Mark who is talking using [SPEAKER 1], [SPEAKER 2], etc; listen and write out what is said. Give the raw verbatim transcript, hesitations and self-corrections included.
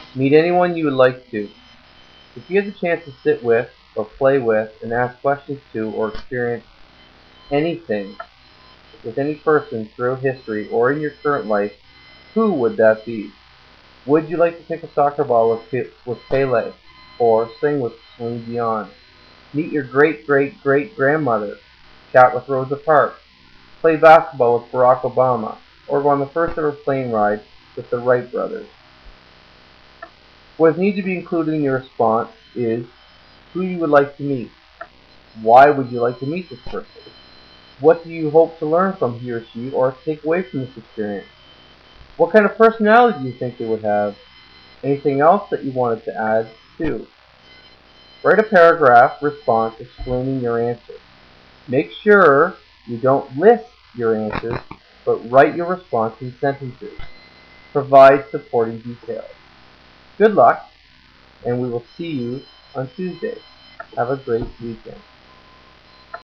[SPEAKER 1] Meet anyone you would like to. If you get the chance to sit with, or play with, and ask questions to, or experience anything with any person throughout history or in your current life, who would that be? Would you like to kick a soccer ball with, Pe- with Pele, or sing with Celine Dion? Meet your great-great-great-grandmother, chat with Rosa Parks, play basketball with Barack Obama, or go on the first ever plane ride with the Wright brothers. What needs to be included in your response is who you would like to meet. Why would you like to meet this person? What do you hope to learn from he or she or take away from this experience? What kind of personality do you think they would have? Anything else that you wanted to add too? Write a paragraph response explaining your answer. Make sure you don't list your answers, but write your response in sentences. Provide supporting details. Good luck, and we will see you on Tuesday. Have a great weekend.